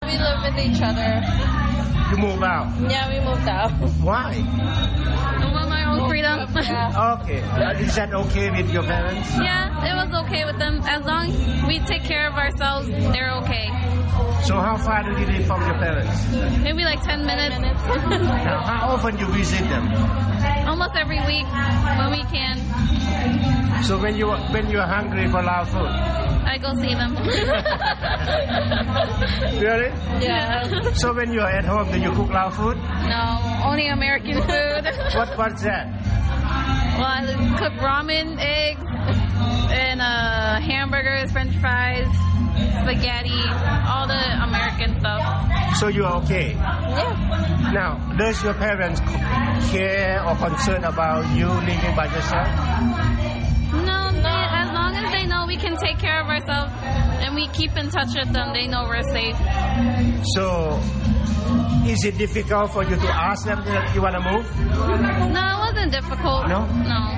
we live with each other. You move out. Yeah, we moved out. Why? I want my own freedom. Okay. Is that okay with your parents? Yeah, it was okay with them. As long as we take care of ourselves, they're okay. So how far do you live from your parents? Maybe like 10 minutes. Now, how often you visit them? Almost every week when we can. So when you are hungry for Lao food? I go see them. Really? Yeah. So when you are at home, do you cook Lao food? No, only American food. What's that? Well, I cook ramen, eggs, and hamburgers, French fries, spaghetti, all the American stuff. So you are okay? Yeah. Now, does your parents care or concern about you living by yourself? No, as long as they know we can take care of ourselves and we keep in touch with them, they know we're safe. So, is it difficult for you to ask them that you want to move? No, it wasn't difficult. No? No.